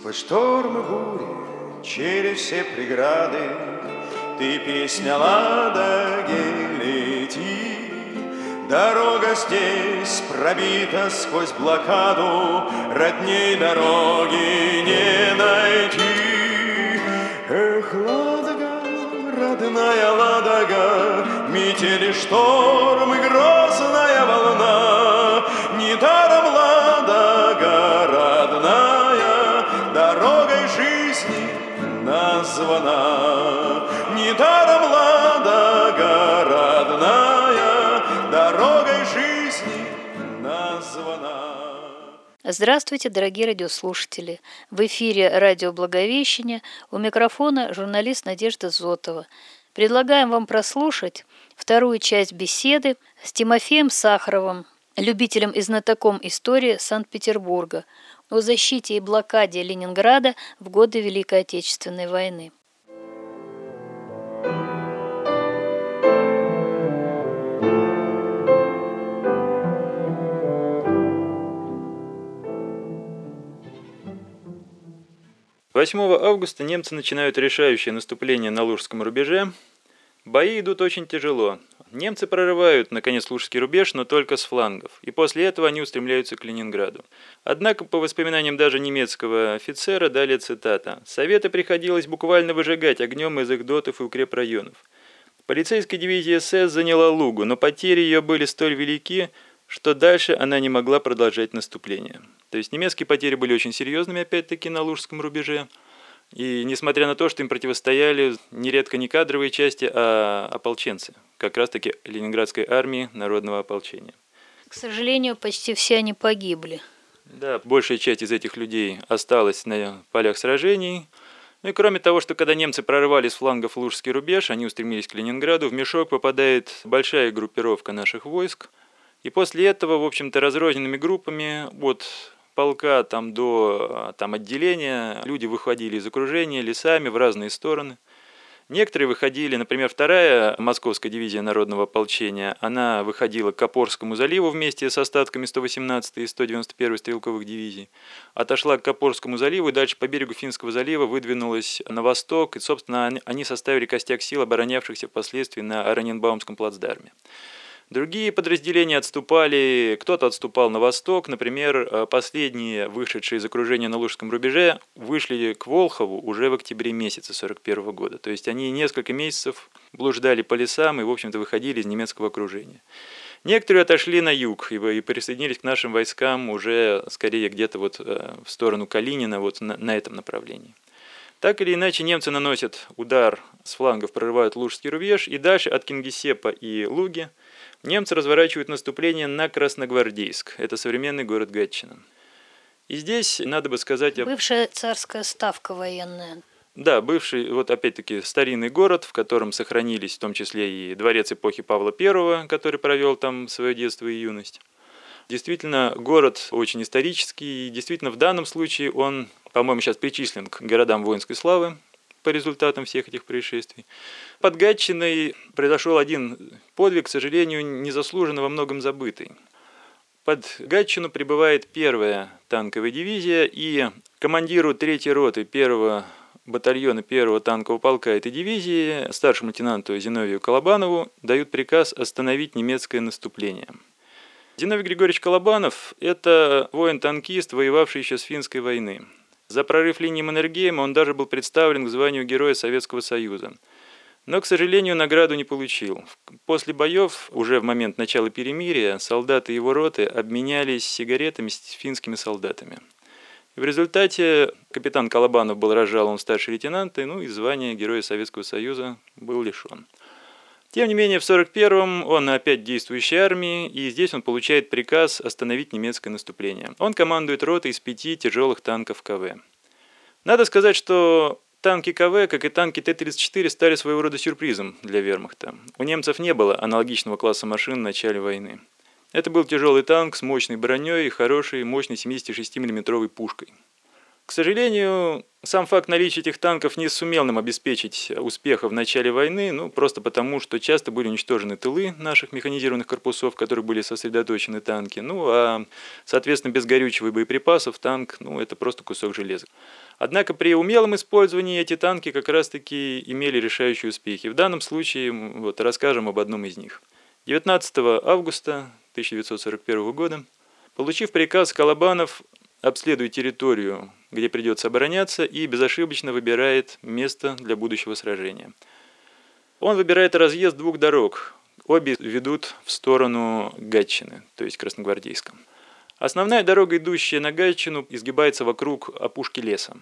Сквозь штормы бури, через все преграды, ты, песня Ладоги, лети. Дорога здесь пробита сквозь блокаду, родней дороги не найти. Эх, Ладога, родная Ладога, метели, шторм и грозная волна. Недаром Ладога, родная, дорогой жизни названа. Недаром Ладога, родная, дорогой жизни названа. Здравствуйте, дорогие радиослушатели! В эфире радио Благовещение, у микрофона журналист Надежда Зотова. Предлагаем вам прослушать вторую часть беседы с Тимофеем Сахаровым, любителем и знатоком истории Санкт-Петербурга, о защите и блокаде Ленинграда в годы Великой Отечественной войны. «8 августа немцы начинают решающее наступление на Лужском рубеже. Бои идут очень тяжело. Немцы прорывают, наконец, Лужский рубеж, но только с флангов, и после этого они устремляются к Ленинграду. Однако, по воспоминаниям даже немецкого офицера, далее цитата, «Советы приходилось буквально выжигать огнем из их дотов и укрепрайонов. Полицейская дивизия СС заняла Лугу, но потери ее были столь велики, что дальше она не могла продолжать наступление». То есть немецкие потери были очень серьезными, опять-таки, на Лужском рубеже. И несмотря на то, что им противостояли нередко не кадровые части, а ополченцы, как раз-таки Ленинградской армии народного ополчения. К сожалению, почти все они погибли. Да, большая часть из этих людей осталась на полях сражений. Ну и кроме того, что когда немцы прорывали с флангов Лужский рубеж, они устремились к Ленинграду, в мешок попадает большая группировка наших войск. И после этого, в общем-то, разрозненными группами от полка до отделения люди выходили из окружения лесами в разные стороны. Некоторые выходили, например, 2-я Московская дивизия народного ополчения, она выходила к Копорскому заливу вместе с остатками 118-й и 191-й стрелковых дивизий, отошла к Копорскому заливу и дальше по берегу Финского залива выдвинулась на восток, и, собственно, они составили костяк сил, оборонявшихся впоследствии на Оренбаумском плацдарме. Другие подразделения отступали, кто-то отступал на восток, например, последние, вышедшие из окружения на Лужском рубеже, вышли к Волхову уже в октябре месяце 1941 года. То есть они несколько месяцев блуждали по лесам и, в общем-то, выходили из немецкого окружения. Некоторые отошли на юг и присоединились к нашим войскам уже скорее где-то вот в сторону Калинина, вот на этом направлении. Так или иначе, немцы наносят удар с флангов, прорывают Лужский рубеж, и дальше от Кингисеппа и Луги немцы разворачивают наступление на Красногвардейск. Это современный город Гатчина. И здесь надо бы сказать... Бывшая царская ставка военная. Да, бывший, вот опять-таки, старинный город, в котором сохранились в том числе и дворец эпохи Павла I, который провел там свое детство и юность. Действительно, город очень исторический, и действительно в данном случае он, по-моему, сейчас причислен к городам воинской славы по результатам всех этих происшествий. Под Гатчиной произошел один подвиг, к сожалению, незаслуженно во многом забытый. Под Гатчину прибывает 1-я танковая дивизия, и командиру 3-й роты 1-го батальона 1-го танкового полка этой дивизии, старшему лейтенанту Зиновию Колобанову, дают приказ остановить немецкое наступление. Зиновий Григорьевич Колобанов – это воин-танкист, воевавший еще с финской войны. За прорыв линии Маннергейма он даже был представлен к званию Героя Советского Союза. Но, к сожалению, награду не получил. После боев, уже в момент начала перемирия, солдаты его роты обменялись сигаретами с финскими солдатами. И в результате капитан Колобанов был разжалован в старший лейтенант, и звания Героя Советского Союза был лишен. Тем не менее, в 1941-м он опять в действующей армии, и здесь он получает приказ остановить немецкое наступление. Он командует ротой из 5 тяжелых танков КВ. Надо сказать, что танки КВ, как и танки Т-34, стали своего рода сюрпризом для вермахта. У немцев не было аналогичного класса машин в начале войны. Это был тяжелый танк с мощной броней и хорошей, мощной 76 мм пушкой. К сожалению, сам факт наличия этих танков не сумел нам обеспечить успеха в начале войны, просто потому, что часто были уничтожены тылы наших механизированных корпусов, в которых были сосредоточены танки, соответственно, без горючего и боеприпасов танк, это просто кусок железа. Однако при умелом использовании эти танки как раз-таки имели решающие успехи. В данном случае вот, расскажем об одном из них. 19 августа 1941 года, получив приказ, Колобанов обследует территорию, где придется обороняться, и безошибочно выбирает место для будущего сражения. Он выбирает разъезд двух дорог. Обе ведут в сторону Гатчины, то есть Красногвардейска. Основная дорога, идущая на Гатчину, изгибается вокруг опушки леса.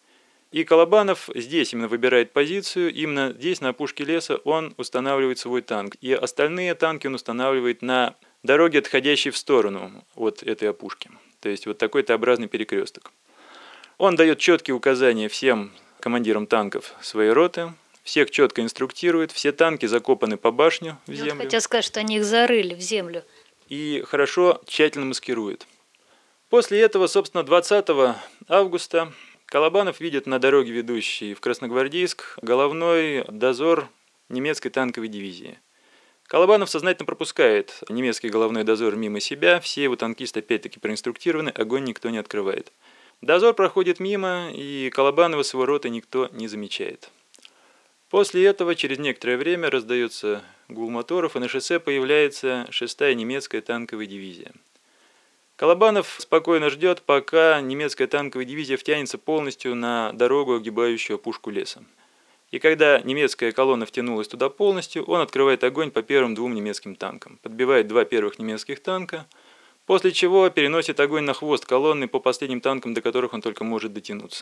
И Колобанов здесь именно выбирает позицию, именно здесь, на опушке леса, он устанавливает свой танк. И остальные танки он устанавливает на дороге, отходящей в сторону от этой опушки. То есть вот такой Т-образный перекресток. Он дает четкие указания всем командирам танков своей роты, всех четко инструктирует, все танки закопаны по башню в землю. Я хотел сказать, что они их зарыли в землю. И хорошо, тщательно маскирует. После этого, собственно, 20 августа Колобанов видит на дороге, ведущей в Красногвардейск, головной дозор немецкой танковой дивизии. Колобанов сознательно пропускает немецкий головной дозор мимо себя, все его танкисты опять-таки проинструктированы, огонь никто не открывает. Дозор проходит мимо, и Колобанова с его ротой никто не замечает. После этого, через некоторое время, раздается гул моторов, и на шоссе появляется 6-я немецкая танковая дивизия. Колобанов спокойно ждет, пока немецкая танковая дивизия втянется полностью на дорогу, огибающую опушку леса. И когда немецкая колонна втянулась туда полностью, он открывает огонь по первым двум немецким танкам, подбивает два первых немецких танка, после чего переносит огонь на хвост колонны по последним танкам, до которых он только может дотянуться.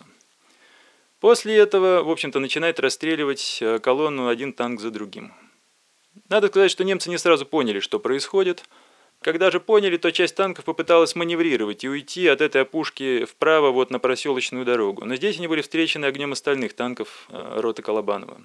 После этого, в общем-то, начинает расстреливать колонну один танк за другим. Надо сказать, что немцы не сразу поняли, что происходит. Когда же поняли, то часть танков попыталась маневрировать и уйти от этой опушки вправо вот на проселочную дорогу. Но здесь они были встречены огнем остальных танков роты Колобанова.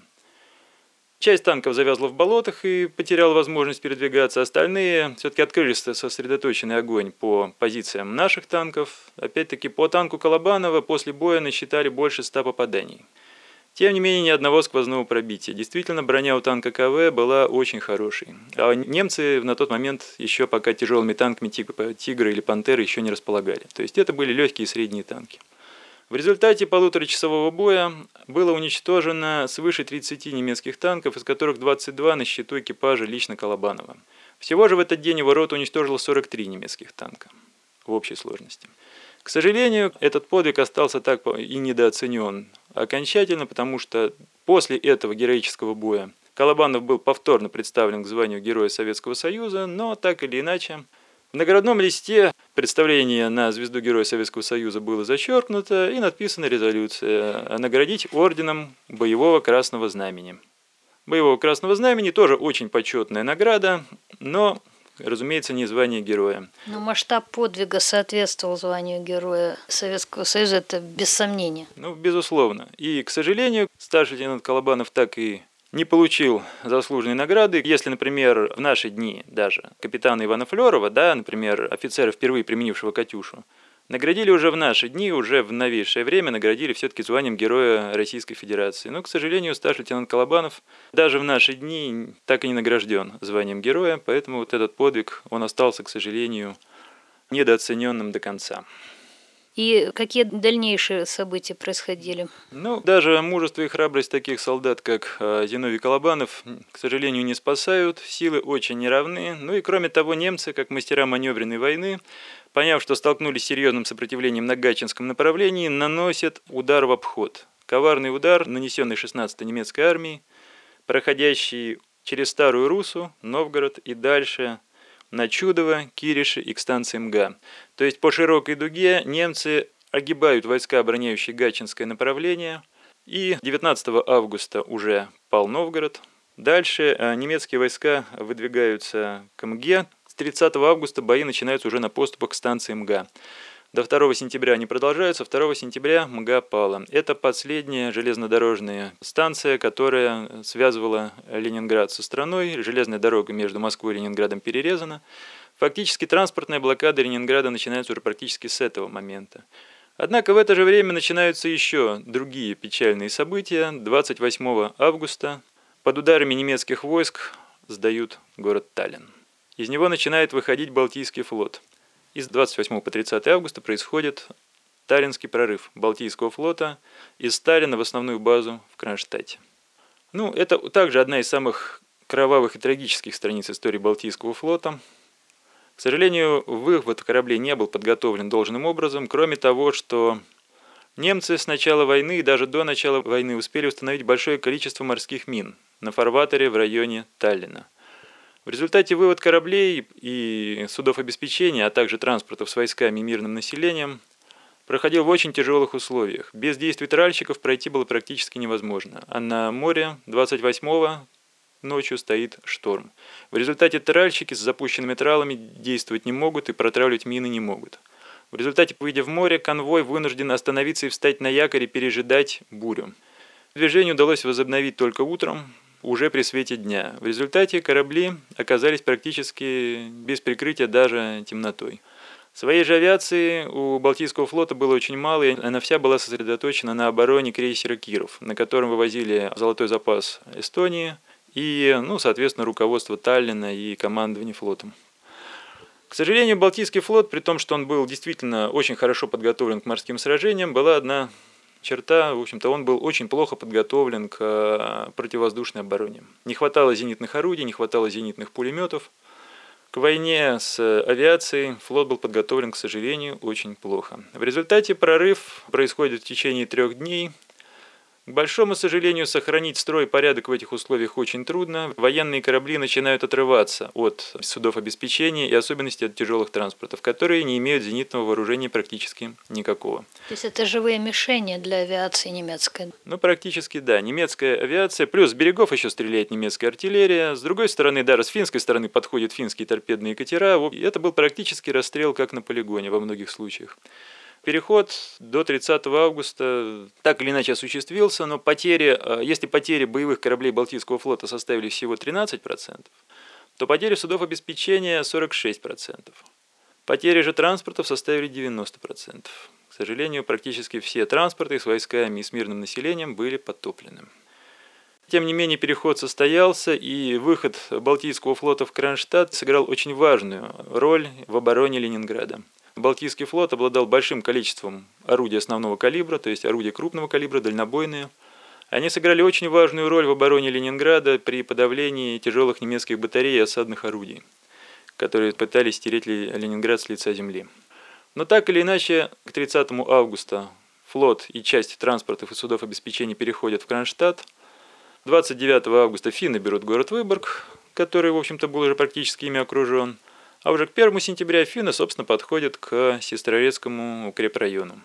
Часть танков завязла в болотах и потеряла возможность передвигаться. Остальные все-таки открыли сосредоточенный огонь по позициям наших танков. Опять-таки по танку Колобанова после боя насчитали больше 100 попаданий. Тем не менее, ни одного сквозного пробития. Действительно, броня у танка КВ была очень хорошей. А немцы на тот момент еще пока тяжелыми танками «Тигра» или «Пантера» еще не располагали. То есть это были легкие и средние танки. В результате полуторачасового боя было уничтожено свыше 30 немецких танков, из которых 22 на счету экипажа лично Колобанова. Всего же в этот день его рота уничтожила 43 немецких танка в общей сложности. К сожалению, этот подвиг остался так и недооценен окончательно, потому что после этого героического боя Колобанов был повторно представлен к званию Героя Советского Союза, но так или иначе в наградном листе представление на звезду Героя Советского Союза было зачеркнуто и написана резолюция наградить орденом Боевого Красного Знамени. Боевого Красного Знамени тоже очень почетная награда, но, разумеется, не звание героя. Но масштаб подвига соответствовал званию Героя Советского Союза, это без сомнения. Ну, безусловно. И, к сожалению, старший лейтенант Колобанов так и не получил заслуженной награды. Если, например, в наши дни даже капитана Ивана Флёрова, да, например, офицера, впервые применившего «Катюшу», наградили уже в наши дни, уже в новейшее время наградили все-таки званием Героя Российской Федерации. Но, к сожалению, старший лейтенант Колобанов даже в наши дни так и не награжден званием Героя, поэтому вот этот подвиг, он остался, к сожалению, недооцененным до конца. И какие дальнейшие события происходили? Ну, даже мужество и храбрость таких солдат, как Зиновий Колобанов, к сожалению, не спасают, силы очень неравны. Ну и кроме того, немцы, как мастера маневренной войны, поняв, что столкнулись с серьезным сопротивлением на Гатчинском направлении, наносят удар в обход. Коварный удар, нанесенный 16-й немецкой армией, проходящий через Старую Руссу, Новгород и дальше на Чудово, Кириши и к станции МГА. То есть по широкой дуге немцы огибают войска, обороняющие Гатчинское направление, и 19 августа уже пал Новгород. Дальше немецкие войска выдвигаются к МГе. С 30 августа бои начинаются уже на поступах к станции МГА. До 2 сентября они продолжаются, 2 сентября МГА пала. Это последняя железнодорожная станция, которая связывала Ленинград со страной. Железная дорога между Москвой и Ленинградом перерезана. Фактически транспортная блокада Ленинграда начинается уже практически с этого момента. Однако в это же время начинаются еще другие печальные события. 28 августа под ударами немецких войск сдают город Таллин. Из него начинает выходить Балтийский флот. И с 28 по 30 августа происходит Таллинский прорыв Балтийского флота из Таллина в основную базу в Кронштадте. Это также одна из самых кровавых и трагических страниц истории Балтийского флота. К сожалению, вывод кораблей не был подготовлен должным образом, кроме того, что немцы с начала войны и даже до начала войны успели установить большое количество морских мин на фарватере в районе Таллина. В результате вывод кораблей и судов обеспечения, а также транспортов с войсками и мирным населением проходил в очень тяжелых условиях. Без действий тральщиков пройти было практически невозможно, а на море 28-го ночью стоит шторм. В результате тральщики с запущенными тралами действовать не могут и протравливать мины не могут. В результате, выйдя в море, конвой вынужден остановиться и встать на якорь и пережидать бурю. Движение удалось возобновить только утром, уже при свете дня. В результате корабли оказались практически без прикрытия даже темнотой. Своей же авиации у Балтийского флота было очень мало, и она вся была сосредоточена на обороне крейсера «Киров», на котором вывозили золотой запас Эстонии и, соответственно, руководство Таллина и командование флотом. К сожалению, Балтийский флот, при том, что он был действительно очень хорошо подготовлен к морским сражениям, была одна черта, в общем-то, он был очень плохо подготовлен к противовоздушной обороне. Не хватало зенитных орудий, не хватало зенитных пулеметов. К войне с авиацией флот был подготовлен, к сожалению, очень плохо. В результате прорыв происходит в течение 3 дней. К большому сожалению, сохранить строй и порядок в этих условиях очень трудно. Военные корабли начинают отрываться от судов обеспечения и особенности от тяжелых транспортов, которые не имеют зенитного вооружения практически никакого. То есть это живые мишени для авиации немецкой? Практически да. Немецкая авиация, плюс с берегов еще стреляет немецкая артиллерия. С другой стороны, даже с финской стороны подходят финские торпедные катера. И это был практически расстрел, как на полигоне во многих случаях. Переход до 30 августа так или иначе осуществился, но если потери боевых кораблей Балтийского флота составили всего 13%, то потери судов обеспечения 46%. Потери же транспортов составили 90%. К сожалению, практически все транспорты с войсками и с мирным населением были потоплены. Тем не менее, переход состоялся, и выход Балтийского флота в Кронштадт сыграл очень важную роль в обороне Ленинграда. Балтийский флот обладал большим количеством орудий основного калибра, то есть орудий крупного калибра, дальнобойные. Они сыграли очень важную роль в обороне Ленинграда при подавлении тяжелых немецких батарей и осадных орудий, которые пытались стереть Ленинград с лица земли. Но так или иначе, к 30 августа флот и часть транспортов и судов обеспечения переходят в Кронштадт. 29 августа финны берут город Выборг, который, в общем-то, был уже практически ими окружен. А уже к 1 сентября финны, собственно, подходят к Сестрорецкому укрепрайону.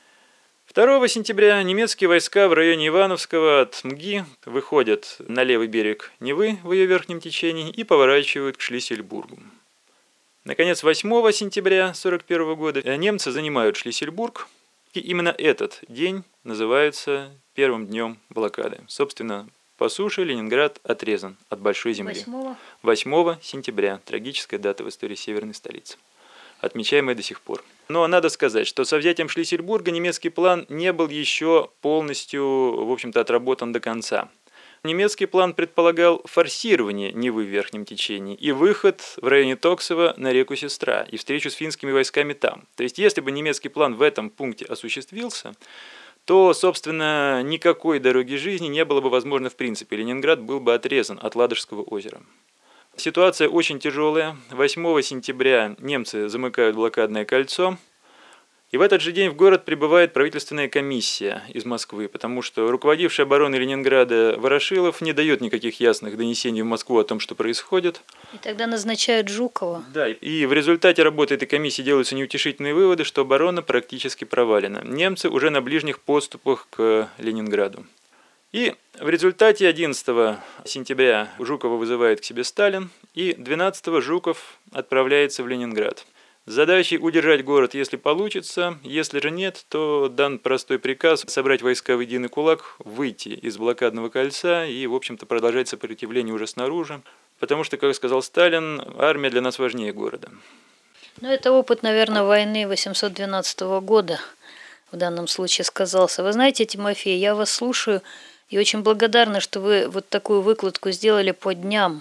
2 сентября немецкие войска в районе Ивановского от Мги выходят на левый берег Невы в ее верхнем течении и поворачивают к Шлиссельбургу. Наконец, 8 сентября 1941 года немцы занимают Шлиссельбург, и именно этот день называется первым днем блокады. Собственно, по суше Ленинград отрезан от большой земли. 8 сентября. Трагическая дата в истории северной столицы, отмечаемая до сих пор. Но надо сказать, что со взятием Шлиссельбурга немецкий план не был еще полностью, в общем-то, отработан до конца. Немецкий план предполагал форсирование Невы в верхнем течении и выход в районе Токсова на реку Сестра и встречу с финскими войсками там. То есть, если бы немецкий план в этом пункте осуществился, то, собственно, никакой дороги жизни не было бы возможно в принципе. Ленинград был бы отрезан от Ладожского озера. Ситуация очень тяжелая. 8 сентября немцы замыкают блокадное кольцо. И в этот же день в город прибывает правительственная комиссия из Москвы, потому что руководивший обороной Ленинграда Ворошилов не дает никаких ясных донесений в Москву о том, что происходит. И тогда назначают Жукова. Да, и в результате работы этой комиссии делаются неутешительные выводы, что оборона практически провалена. Немцы уже на ближних подступах к Ленинграду. И в результате 11 сентября Жукова вызывает к себе Сталин, и 12 Жуков отправляется в Ленинград. С задачей удержать город, если получится, если же нет, то дан простой приказ собрать войска в единый кулак, выйти из блокадного кольца и, в общем-то, продолжать сопротивление уже снаружи, потому что, как сказал Сталин, армия для нас важнее города. Это опыт, наверное, войны 812 года в данном случае сказался. Вы знаете, Тимофей, я вас слушаю и очень благодарна, что вы вот такую выкладку сделали по дням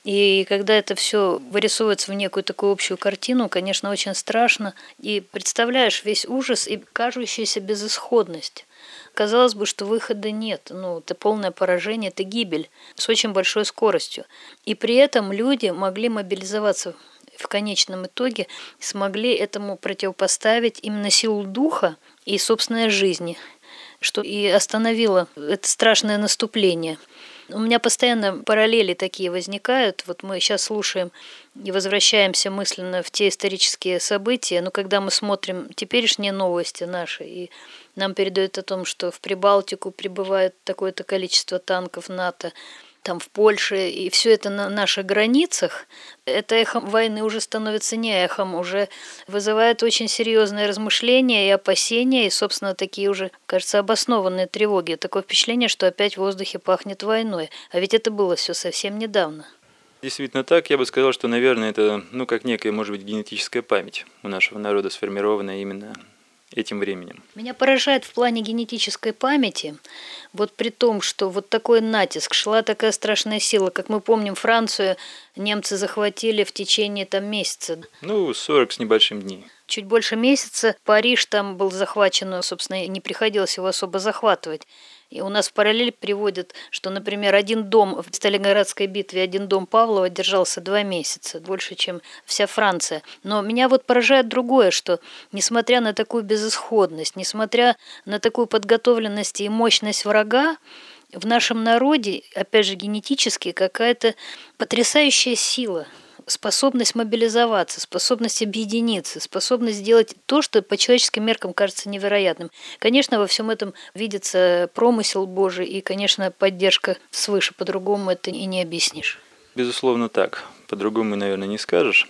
И когда это все вырисовывается в некую такую общую картину, конечно, очень страшно. И представляешь весь ужас и кажущуюся безысходность. Казалось бы, что выхода нет. Это полное поражение, это гибель с очень большой скоростью. И при этом люди могли мобилизоваться в конечном итоге, смогли этому противопоставить именно силу духа и собственной жизни, что и остановило это страшное наступление. У меня постоянно параллели такие возникают. Вот мы сейчас слушаем и возвращаемся мысленно в те исторические события, но когда мы смотрим теперешние новости наши, и нам передают о том, что в Прибалтику прибывает такое-то количество танков НАТО, там в Польше, и все это на наших границах, это эхо войны уже становится не эхом, уже вызывает очень серьезные размышления и опасения, и, собственно, такие уже, кажется, обоснованные тревоги. Такое впечатление, что опять в воздухе пахнет войной. А ведь это было все совсем недавно. Действительно так. Я бы сказал, что, наверное, это, как некая, может быть, генетическая память у нашего народа, сформированная именно этим временем. Меня поражает в плане генетической памяти, вот при том, что вот такой натиск, шла такая страшная сила, как мы помним, Францию немцы захватили в течение месяца. 40 с небольшим дней. Чуть больше месяца Париж там был захвачен, собственно, не приходилось его особо захватывать. И у нас в параллель приводят, что, например, один дом в Сталинградской битве, один дом Павлова держался 2 месяца, больше, чем вся Франция. Но меня поражает другое, что, несмотря на такую безысходность, несмотря на такую подготовленность и мощность врага, в нашем народе, опять же, генетически какая-то потрясающая сила, способность мобилизоваться, способность объединиться, способность сделать то, что по человеческим меркам кажется невероятным. Конечно, во всем этом видится промысел Божий и, конечно, поддержка свыше. По-другому это и не объяснишь. Безусловно так. По-другому, наверное, не скажешь.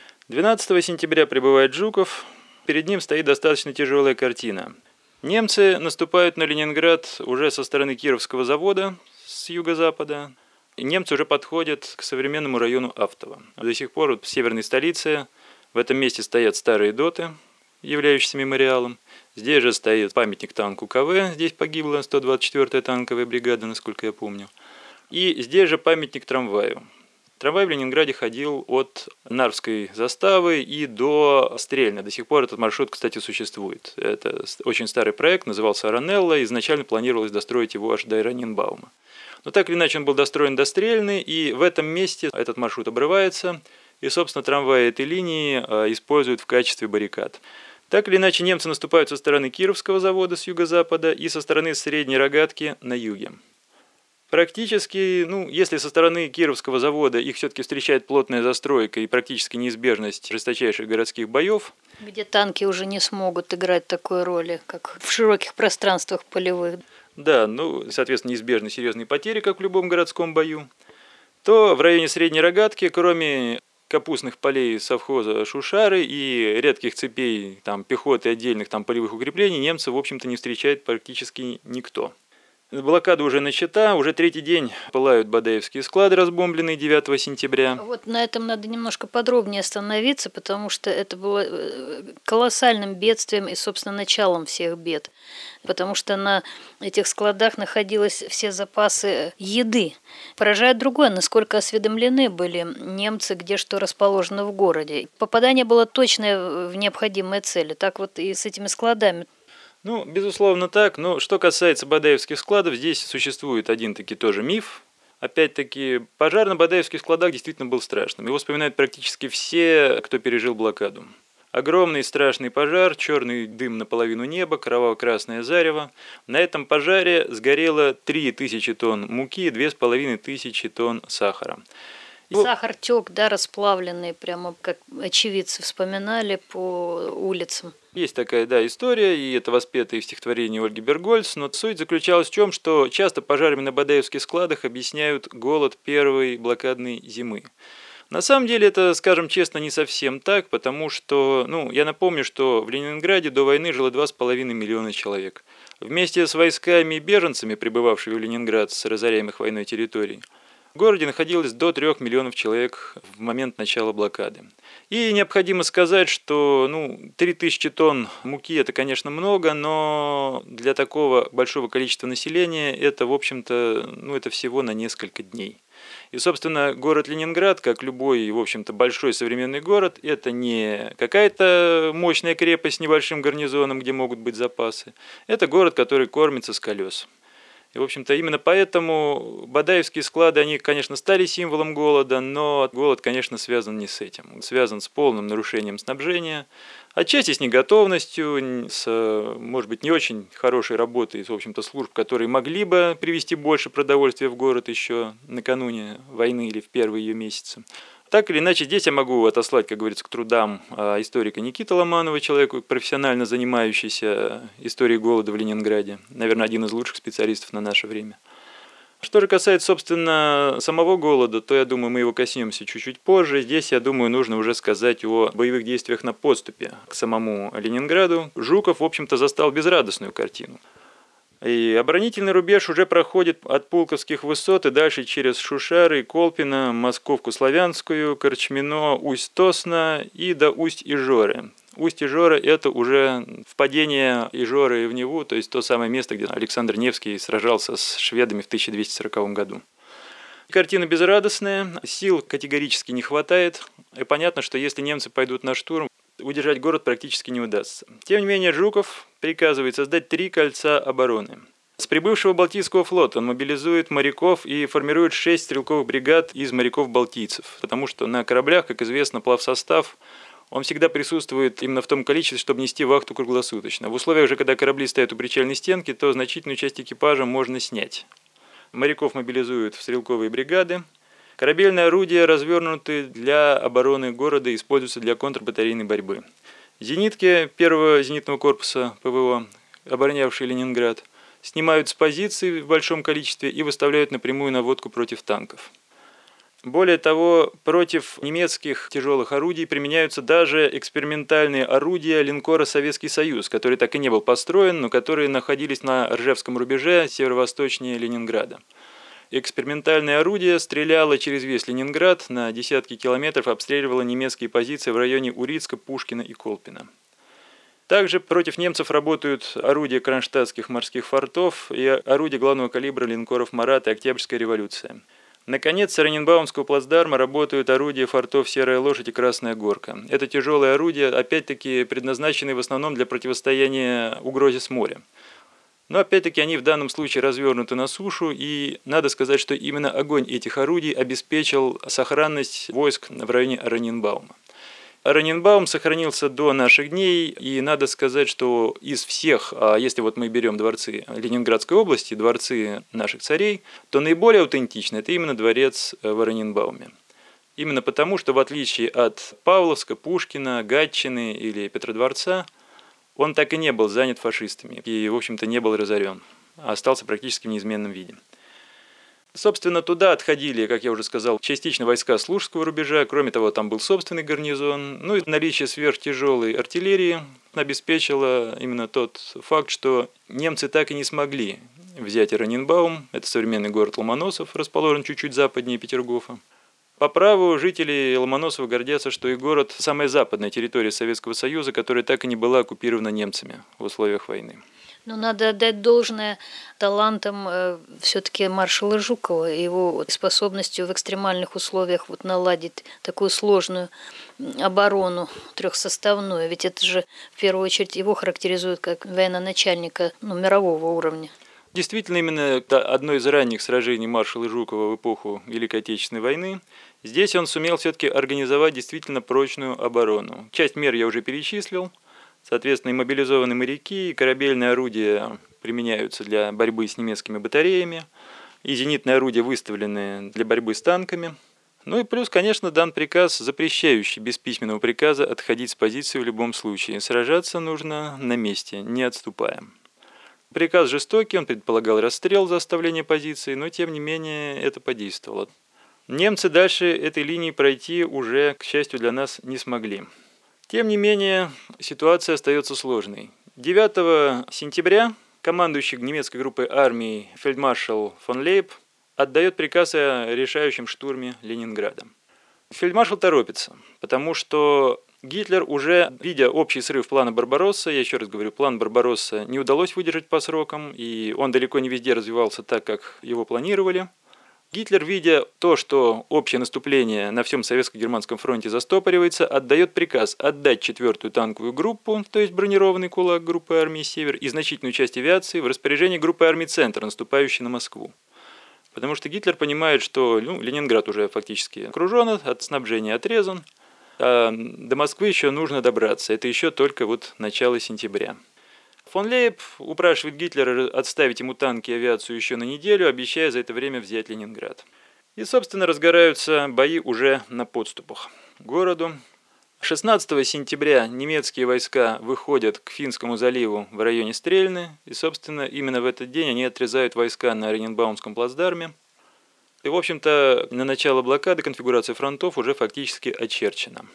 12 сентября прибывает Жуков. Перед ним стоит достаточно тяжелая картина. Немцы наступают на Ленинград уже со стороны Кировского завода, с юго-запада. Немцы уже подходят к современному району Автово. До сих пор в северной столице в этом месте стоят старые доты, являющиеся мемориалом. Здесь же стоит памятник танку КВ, здесь погибла 124-я танковая бригада, насколько я помню. И здесь же памятник трамваю. Трамвай в Ленинграде ходил от Нарвской заставы и до Стрельна. До сих пор этот маршрут, кстати, существует. Это очень старый проект, назывался Аранелла. Изначально планировалось достроить его аж до Ираненбаума. Но так или иначе он был достроен до Стрельны, и в этом месте этот маршрут обрывается, и, собственно, трамваи этой линии используют в качестве баррикад. Так или иначе немцы наступают со стороны Кировского завода с юго-запада и со стороны Средней Рогатки на юге. Практически, если со стороны Кировского завода их все-таки встречает плотная застройка и практически неизбежность жесточайших городских боев, где танки уже не смогут играть такой роли, как в широких пространствах полевых. Да, соответственно, неизбежны серьезные потери, как в любом городском бою, то в районе Средней Рогатки, кроме капустных полей совхоза Шушары и редких цепей пехоты отдельных полевых укреплений, немцы, в общем-то, не встречает практически никто. Блокада уже начата, уже 3-й день пылают бадаевские склады, разбомбленные 9 сентября. Вот на этом надо немножко подробнее остановиться, потому что это было колоссальным бедствием и, собственно, началом всех бед. Потому что на этих складах находились все запасы еды. Поражает другое, насколько осведомлены были немцы, где что расположено в городе. Попадание было точное в необходимые цели. Так вот и с этими складами. Безусловно так, но что касается бадаевских складов, здесь существует один таки тоже миф. Опять-таки, пожар на бадаевских складах действительно был страшным. Его вспоминают практически все, кто пережил блокаду. Огромный страшный пожар, черный дым наполовину неба, кроваво-красное зарево. На этом пожаре сгорело 3000 тонн муки и 2500 тонн сахара. Сахар тек, расплавленный, прямо как очевидцы вспоминали по улицам. Есть такая, история, и это воспето и в стихотворении Ольги Бергольц, но суть заключалась в чем, что часто пожарами на бадаевских складах объясняют голод первой блокадной зимы. На самом деле это, скажем честно, не совсем так, потому что, я напомню, что в Ленинграде до войны жило 2,5 миллиона человек. Вместе с войсками и беженцами, прибывавшими в Ленинград с разоряемых войной территорий, в городе находилось до 3 миллионов человек в момент начала блокады. И необходимо сказать, что 3000 тонн муки это, конечно, много, но для такого большого количества населения это, в общем-то, это всего на несколько дней. И, собственно, город Ленинград, как любой, в общем-то, большой современный город, это не какая-то мощная крепость с небольшим гарнизоном, где могут быть запасы. Это город, который кормится с колес. И, в общем-то, именно поэтому бадаевские склады, они, конечно, стали символом голода, но голод, конечно, связан не с этим. Он связан с полным нарушением снабжения, отчасти с неготовностью, с, может быть, не очень хорошей работой, в общем-то, служб, которые могли бы привезти больше продовольствия в город еще накануне войны или в первые ее месяцы. Так или иначе, здесь я могу отослать, как говорится, к трудам историка Никиты Ломанова, человеку, профессионально занимающийся историей голода в Ленинграде. Наверное, один из лучших специалистов на наше время. Что же касается, собственно, самого голода, то, я думаю, мы его коснемся чуть-чуть позже. Здесь, я думаю, нужно уже сказать о боевых действиях на подступе к самому Ленинграду. Жуков, в общем-то, застал безрадостную картину. И оборонительный рубеж уже проходит от Пулковских высот и дальше через Шушары, Колпино, Московку Славянскую, Корчмино, Усть-Тосно и до Усть-Ижоры. Усть-Ижора – это уже впадение Ижоры в Неву, то есть то самое место, где Александр Невский сражался с шведами в 1240 году. Картина безрадостная, сил категорически не хватает, и понятно, что если немцы пойдут на штурм, удержать город практически не удастся. Тем не менее, Жуков приказывает создать 3 кольца обороны. С прибывшего Балтийского флота он мобилизует моряков и формирует 6 стрелковых бригад из моряков-балтийцев, потому что на кораблях, как известно, плавсостав, он всегда присутствует именно в том количестве, чтобы нести вахту круглосуточно. В условиях же, когда корабли стоят у причальной стенки, то значительную часть экипажа можно снять. Моряков мобилизуют в стрелковые бригады. Корабельные орудия, развернутые для обороны города, используются для контрбатарейной борьбы. Зенитки первого зенитного корпуса ПВО, оборонявшие Ленинград, снимают с позиций в большом количестве и выставляют напрямую наводку против танков. Более того, против немецких тяжелых орудий применяются даже экспериментальные орудия линкора «Советский Союз», который так и не был построен, но которые находились на Ржевском рубеже северо-восточнее Ленинграда. Экспериментальное орудие стреляло через весь Ленинград, на десятки километров обстреливало немецкие позиции в районе Урицка, Пушкина и Колпино. Также против немцев работают орудия кронштадтских морских фортов и орудия главного калибра линкоров «Марат» и «Октябрьская революция». Наконец, с Оренбаумского плацдарма работают орудия фортов «Серая лошадь» и «Красная горка». Это тяжелые орудия, опять-таки предназначенные в основном для противостояния угрозе с моря. Но опять-таки они в данном случае развернуты на сушу, и надо сказать, что именно огонь этих орудий обеспечил сохранность войск в районе Оренбаума. Оренбаум сохранился до наших дней, и надо сказать, что из всех, если вот мы берем дворцы Ленинградской области, дворцы наших царей, то наиболее аутентичный это именно дворец в Оренбауме. Именно потому, что в отличие от Павловска, Пушкина, Гатчины или Петродворца, он так и не был занят фашистами и, в общем-то, не был разорен, а остался практически в неизменном виде. Собственно, туда отходили, как я уже сказал, частично войска Служского рубежа, кроме того, там был собственный гарнизон, ну и наличие сверхтяжелой артиллерии обеспечило именно тот факт, что немцы так и не смогли взять Оренбаум, это современный город Ломоносов, расположен чуть-чуть западнее Петергофа. По праву жители Ломоносова гордятся, что их город – самая западная территория Советского Союза, которая так и не была оккупирована немцами в условиях войны. Но надо отдать должное талантам все-таки маршала Жукова и его способностью в экстремальных условиях вот наладить такую сложную оборону трехсоставную. Ведь это же в первую очередь его характеризует как военачальника мирового уровня. Действительно, именно это одно из ранних сражений маршала Жукова в эпоху Великой Отечественной войны. Здесь он сумел все-таки организовать действительно прочную оборону. Часть мер я уже перечислил. Соответственно, и мобилизованные моряки, и корабельные орудия применяются для борьбы с немецкими батареями, и зенитные орудия выставлены для борьбы с танками. Ну и плюс, конечно, дан приказ, запрещающий без письменного приказа отходить с позиции в любом случае. Сражаться нужно на месте, не отступая. Приказ жестокий, он предполагал расстрел за оставление позиции, но тем не менее это подействовало. Немцы дальше этой линии пройти уже, к счастью для нас, не смогли. Тем не менее, ситуация остается сложной. 9 сентября командующий немецкой группой армий фельдмаршал фон Лейб отдает приказ о решающем штурме Ленинграда. Фельдмаршал торопится, потому что Гитлер, уже видя общий срыв плана Барбаросса, я еще раз говорю, план Барбаросса не удалось выдержать по срокам, и он далеко не везде развивался так, как его планировали, Гитлер, видя то, что общее наступление на всем Советско-Германском фронте застопоривается, отдает приказ отдать 4-ю танковую группу, то есть бронированный кулак группы армии «Север», и значительную часть авиации в распоряжение группы армий «Центр», наступающей на Москву. Потому что Гитлер понимает, что Ленинград уже фактически окружен, от снабжения отрезан, а до Москвы еще нужно добраться. Это еще только начало сентября. Фон Лейб упрашивает Гитлера отставить ему танки и авиацию еще на неделю, обещая за это время взять Ленинград. И, собственно, разгораются бои уже на подступах к городу. 16 сентября немецкие войска выходят к Финскому заливу в районе Стрельны, и, собственно, именно в этот день они отрезают войска на Оренбургском плацдарме. И, в общем-то, на начало блокады конфигурация фронтов уже фактически очерчена.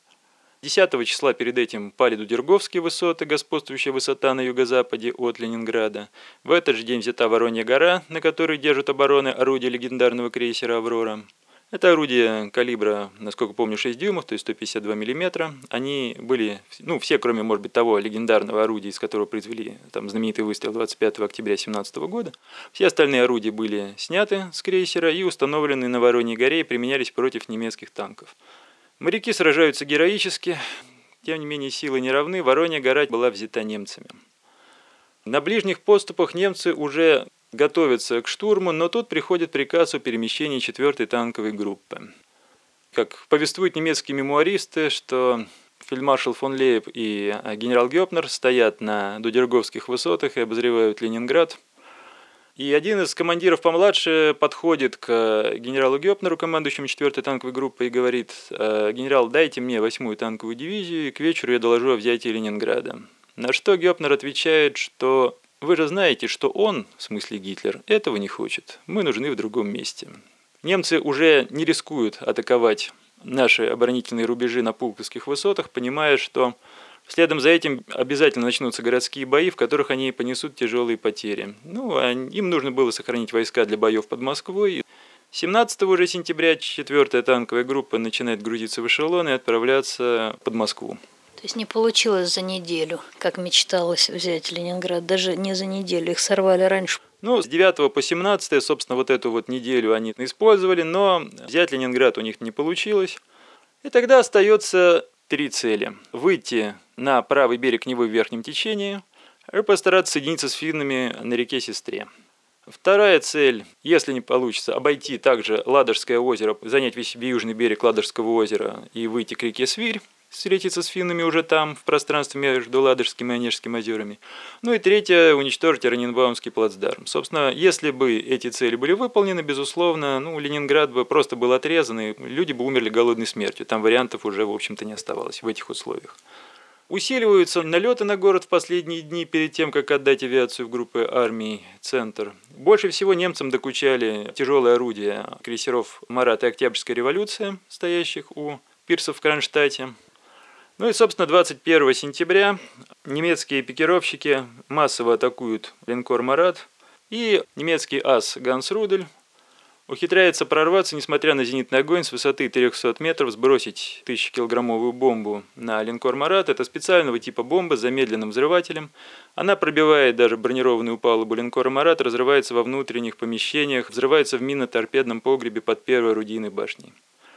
10 числа перед этим пали Дудерговские высоты, господствующая высота на юго-западе от Ленинграда. В этот же день взята Воронья гора, на которой держат обороны орудия легендарного крейсера «Аврора». Это орудия калибра, насколько помню, 6 дюймов, то есть 152 мм. Они были, все, кроме, может быть, того легендарного орудия, из которого произвели знаменитый выстрел 25 октября 1917 года. Все остальные орудия были сняты с крейсера и установлены на Вороньей горе и применялись против немецких танков. Моряки сражаются героически, тем не менее силы не равны, Воронья гора была взята немцами. На ближних подступах немцы уже готовятся к штурму, но тут приходит приказ о перемещении 4-й танковой группы. Как повествуют немецкие мемуаристы, что фельдмаршал фон Лейб и генерал Гёпнер стоят на Дудерговских высотах и обозревают Ленинград. И один из командиров помладше подходит к генералу Гёпнеру, командующему 4-й танковой группой, и говорит: «Генерал, дайте мне 8-ю танковую дивизию, и к вечеру я доложу о взятии Ленинграда». На что Гёпнер отвечает, что «Вы же знаете, что он, в смысле Гитлер, этого не хочет. Мы нужны в другом месте». Немцы уже не рискуют атаковать наши оборонительные рубежи на Пулковских высотах, понимая, что следом за этим обязательно начнутся городские бои, в которых они понесут тяжелые потери. Им нужно было сохранить войска для боев под Москвой. 17 уже сентября 4-я танковая группа начинает грузиться в эшелоны и отправляться под Москву. То есть не получилось за неделю, как мечталось взять Ленинград, даже не за неделю, их сорвали раньше. С 9 по 17, собственно, эту неделю они использовали, но взять Ленинград у них не получилось. И тогда остается 3 цели. Выйти на правый берег Невы в верхнем течении и постараться соединиться с финнами на реке Сестре. Вторая цель, если не получится, обойти также Ладожское озеро, занять весь южный берег Ладожского озера и выйти к реке Свирь, встретиться с финнами уже там, в пространстве между Ладожским и Онежским озерами. И третье, уничтожить Оренбургский плацдарм. Собственно, если бы эти цели были выполнены, безусловно, Ленинград бы просто был отрезан, и люди бы умерли голодной смертью. Там вариантов уже, в общем-то, не оставалось в этих условиях. Усиливаются налеты на город в последние дни перед тем, как отдать авиацию в группы армий «Центр». Больше всего немцам докучали тяжелые орудия крейсеров «Марат» и «Октябрьская революция», стоящих у пирсов в Кронштадте. И, собственно, 21 сентября немецкие пикировщики массово атакуют линкор «Марат», и немецкий ас Ганс Рудель ухитряется прорваться, несмотря на зенитный огонь, с высоты 300 метров, сбросить 1000-килограммовую бомбу на линкор «Марат». Это специального типа бомба с замедленным взрывателем. Она пробивает даже бронированную палубу линкора «Марат», разрывается во внутренних помещениях, взрывается в минно-торпедном погребе под первой орудийной башней.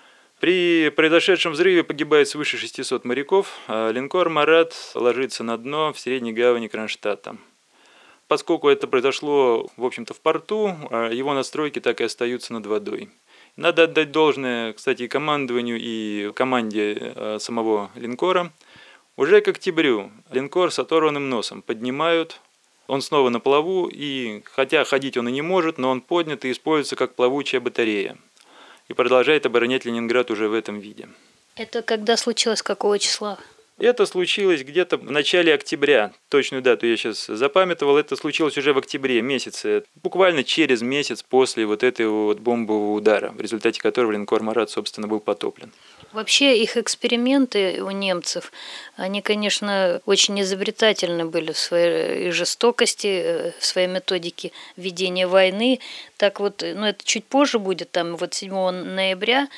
При произошедшем взрыве погибает свыше 600 моряков, а линкор «Марат» ложится на дно в средней гавани Кронштадта. Поскольку это произошло, в общем-то, в порту, его настройки так и остаются над водой. Надо отдать должное, кстати, и командованию, и команде самого линкора. Уже к октябрю линкор с оторванным носом поднимают, он снова на плаву, и хотя ходить он и не может, но он поднят и используется как плавучая батарея. И продолжает оборонять Ленинград уже в этом виде. Это когда случилось, какого числа? Это случилось где-то в начале октября. Точную дату я сейчас запамятовал. Это случилось уже в октябре месяце. Буквально через месяц после этого бомбового удара, в результате которого линкор «Марат», собственно, был потоплен. Вообще их эксперименты у немцев, они, конечно, очень изобретательны были в своей жестокости, в своей методике ведения войны. Так это чуть позже будет, 7 ноября,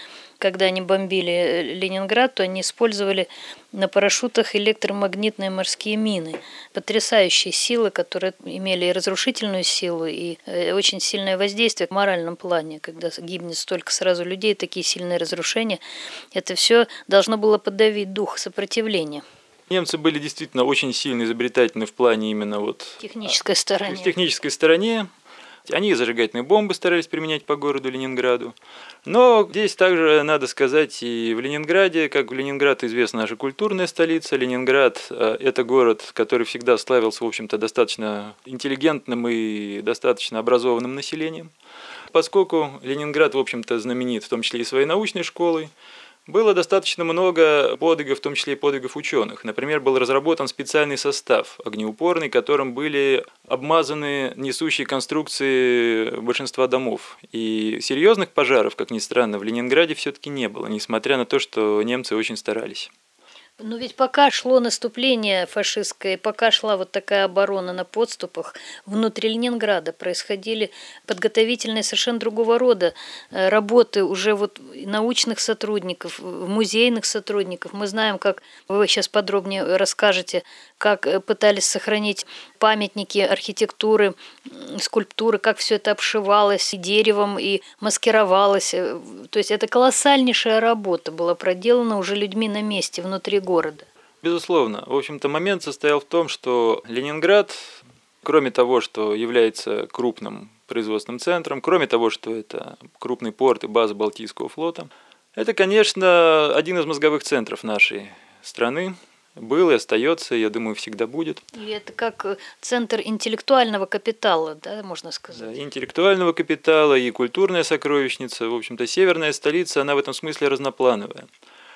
когда они бомбили Ленинград, то они использовали на парашютах электромагнитные морские мины. Потрясающие силы, которые имели и разрушительную силу, и очень сильное воздействие в моральном плане, когда гибнет столько сразу людей, такие сильные разрушения. Это все должно было подавить дух сопротивления. Немцы были действительно очень сильно изобретательны в плане именно Технической стороне. В технической стороне. Они зажигательные бомбы старались применять по городу Ленинграду. Но здесь также надо сказать, и в Ленинграде, как в Ленинград известна наша культурная столица, Ленинград – это город, который всегда славился, в общем-то, достаточно интеллигентным и достаточно образованным населением. Поскольку Ленинград, в общем-то, знаменит в том числе и своей научной школой, было достаточно много подвигов, в том числе и подвигов ученых. Например, был разработан специальный состав огнеупорный, которым были обмазаны несущие конструкции большинства домов. И серьезных пожаров, как ни странно, в Ленинграде все-таки не было, несмотря на то, что немцы очень старались. Но ведь пока шло наступление фашистское, пока шла вот такая оборона на подступах, внутри Ленинграда происходили подготовительные совершенно другого рода работы уже вот научных сотрудников, музейных сотрудников. Мы знаем, как вы сейчас подробнее расскажете, как пытались сохранить памятники архитектуры, скульптуры, как все это обшивалось и деревом, и маскировалось. То есть это колоссальнейшая работа была проделана уже людьми на месте, внутри города. Безусловно. В общем-то, момент состоял в том, что Ленинград, кроме того, что является крупным производственным центром, кроме того, что это крупный порт и база Балтийского флота, это, конечно, один из мозговых центров нашей страны. Был и остается, я думаю, всегда будет. И это как центр интеллектуального капитала, да, можно сказать? Да, и интеллектуального капитала, и культурная сокровищница. В общем-то, северная столица, она в этом смысле разноплановая.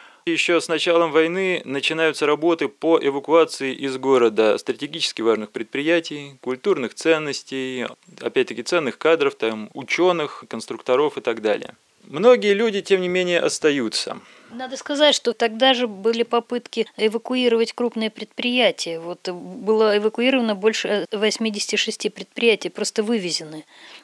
Еще с началом войны начинаются работы по эвакуации из города стратегически важных предприятий, культурных ценностей, опять-таки ценных кадров, там, ученых, конструкторов и так далее. Многие люди, тем не менее, остаются. Надо сказать, что тогда же были попытки эвакуировать крупные предприятия. Вот было эвакуировано больше 86 предприятий, просто вывезены.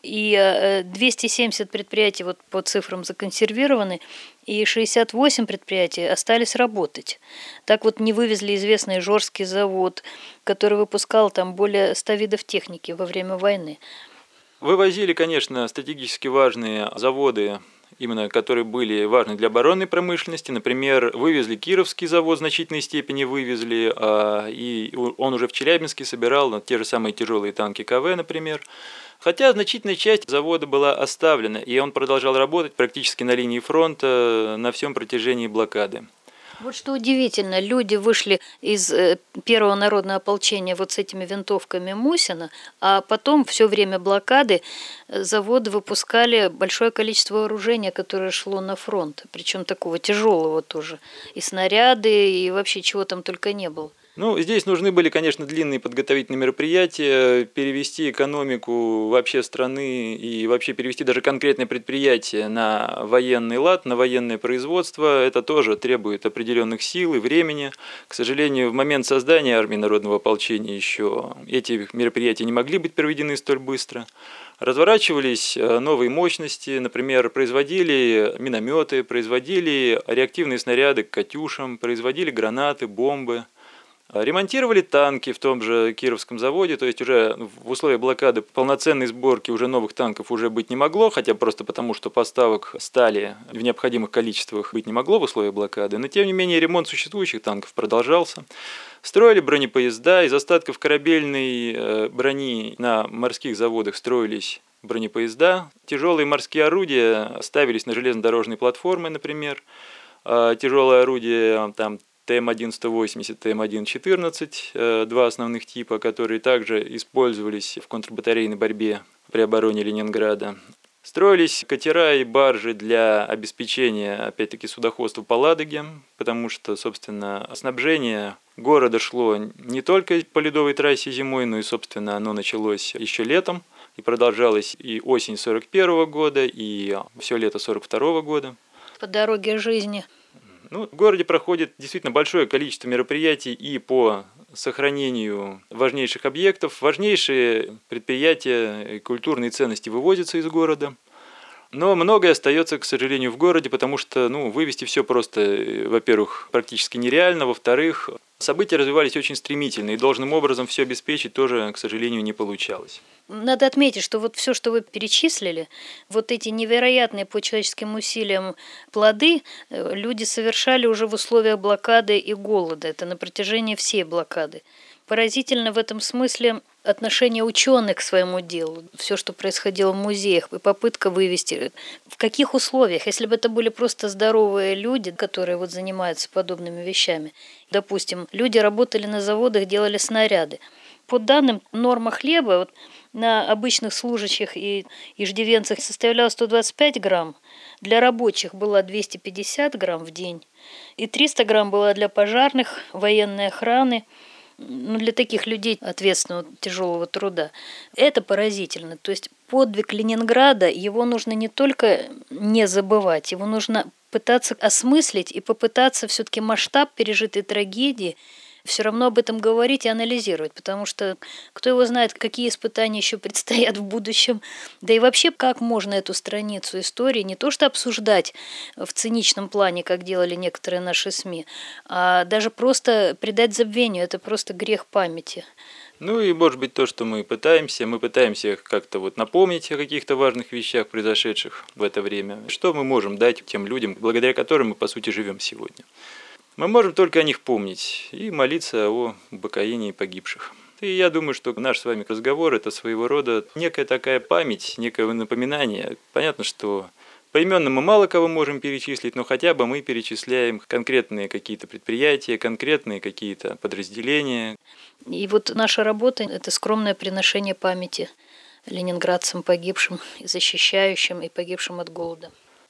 И 270 предприятий вот по цифрам законсервированы, и 68 предприятий остались работать. Так вот не вывезли известный Ижорский завод, который выпускал там более 100 видов техники во время войны. Вывозили, конечно, стратегически важные заводы, именно которые были важны для оборонной промышленности. Например, вывезли Кировский завод, в значительной степени вывезли, и он уже в Челябинске собирал те же самые тяжелые танки КВ, например. Хотя значительная часть завода была оставлена, и он продолжал работать практически на линии фронта на всем протяжении блокады. Вот что удивительно, люди вышли из первого народного ополчения вот с этими винтовками Мусина, а потом все время блокады заводы выпускали большое количество вооружения, которое шло на фронт, причем такого тяжелого тоже, и снаряды, и вообще чего там только не было. Ну, здесь нужны были, конечно, длинные подготовительные мероприятия, перевести экономику вообще страны и вообще перевести даже конкретное предприятие на военный лад, на военное производство. Это тоже требует определенных сил и времени. К сожалению, в момент создания армии народного ополчения еще эти мероприятия не могли быть проведены столь быстро. Разворачивались новые мощности, например, производили минометы, производили реактивные снаряды к «Катюшам», производили гранаты, бомбы. Ремонтировали танки в том же Кировском заводе, то есть уже в условиях блокады полноценной сборки уже новых танков уже быть не могло, хотя просто потому, что поставок стали в необходимых количествах быть не могло в условиях блокады, но тем не менее ремонт существующих танков продолжался. Строили бронепоезда, из остатков корабельной брони на морских заводах строились бронепоезда, тяжелые морские орудия ставились на железнодорожные платформы, например, тяжелое орудие там ТМ-1-180, ТМ-1-14, два основных типа, которые также использовались в контрбатарейной борьбе при обороне Ленинграда. Строились катера и баржи для обеспечения, опять-таки, судоходства по Ладоге, потому что, собственно, снабжение города шло не только по ледовой трассе зимой, но и, собственно, оно началось еще летом и продолжалось и осень 1941 года, и все лето 1942 года. По дороге жизни. Ну, в городе проходит действительно большое количество мероприятий и по сохранению важнейших объектов. Важнейшие предприятия и культурные ценности вывозятся из города. Но многое остается, к сожалению, в городе, потому что вывести все просто, во-первых, практически нереально, во-вторых, события развивались очень стремительно, и должным образом все обеспечить тоже, к сожалению, не получалось. Надо отметить, что вот все, что вы перечислили, вот эти невероятные по человеческим усилиям плоды люди совершали уже в условиях блокады и голода. Это на протяжении всей блокады. Поразительно в этом смысле отношение ученых к своему делу, все, что происходило в музеях, и попытка вывести, в каких условиях, если бы это были просто здоровые люди, которые вот занимаются подобными вещами. Допустим, люди работали на заводах, делали снаряды. По данным, норма хлеба вот, на обычных служащих и иждивенцах составляла 125 грамм, для рабочих была 250 грамм в день, и 300 грамм было для пожарных, военной охраны, для таких людей, ответственного тяжелого труда. Это поразительно. То есть подвиг Ленинграда, его нужно не только не забывать, его нужно пытаться осмыслить и попытаться все-таки масштаб пережитой трагедии все равно об этом говорить и анализировать, потому что кто его знает, какие испытания еще предстоят в будущем, да и вообще, как можно эту страницу истории не то что обсуждать в циничном плане, как делали некоторые наши СМИ, а даже просто предать забвению, это просто грех памяти. И может быть то, что мы пытаемся как-то вот напомнить о каких-то важных вещах, произошедших в это время, что мы можем дать тем людям, благодаря которым мы, по сути, живем сегодня. Мы можем только о них помнить и молиться о упокоении погибших. И я думаю, что наш с вами разговор – это своего рода некая такая память, некое напоминание. Понятно, что поименно мы мало кого можем перечислить, но хотя бы мы перечисляем конкретные какие-то предприятия, конкретные какие-то подразделения. И вот наша работа – это скромное приношение памяти ленинградцам погибшим, и защищающим, и погибшим от голода.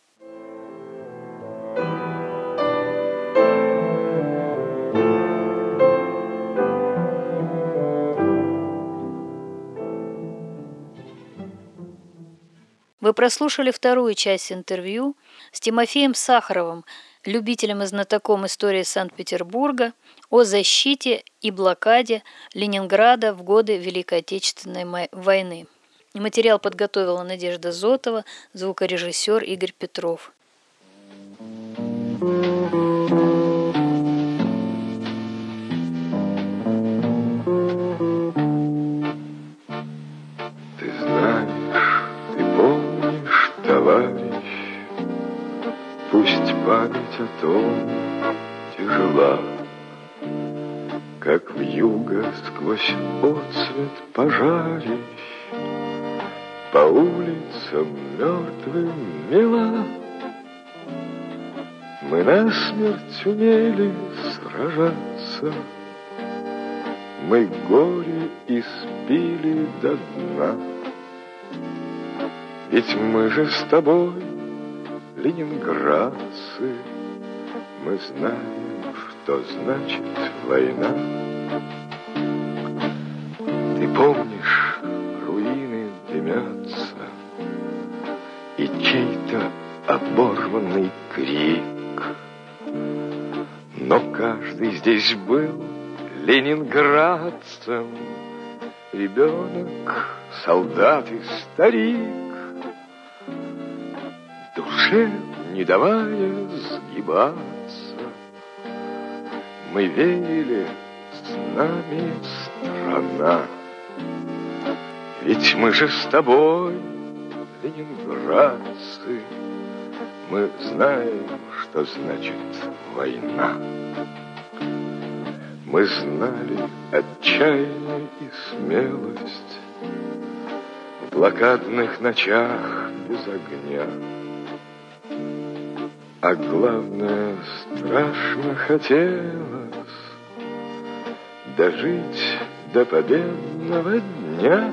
Вы прослушали вторую часть интервью с Тимофеем Сахаровым, любителем и знатоком истории Санкт-Петербурга, о защите и блокаде Ленинграда в годы Великой Отечественной войны. Материал подготовила Надежда Зотова, звукорежиссер Игорь Петров. Пусть память о том тяжела, как вьюга сквозь отсвет пожарищ, по улицам мертвым мела. Мы насмерть умели сражаться, мы горе испили до дна. Ведь мы же с тобой ленинградцы, мы знаем, что значит война. Ты помнишь, руины дымятся, и чей-то оборванный крик. Но каждый здесь был ленинградцем, ребенок, солдат и старик, душе не давая сгибаться. Мы верили, с нами страна. Ведь мы же с тобой ленинградцы, мы знаем, что значит война. Мы знали отчаяние и смелость в блокадных ночах без огня. А главное, страшно хотелось дожить до победного дня.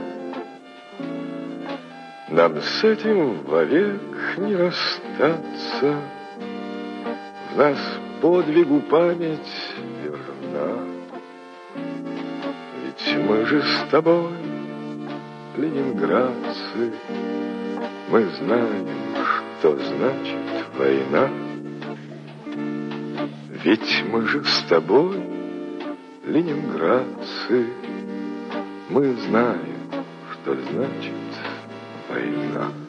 Нам с этим вовек не расстаться, в нас подвигу память верна. Ведь мы же с тобой ленинградцы, мы знаем, что значит война. Ведь мы же с тобой ленинградцы, мы знаем, что значит война.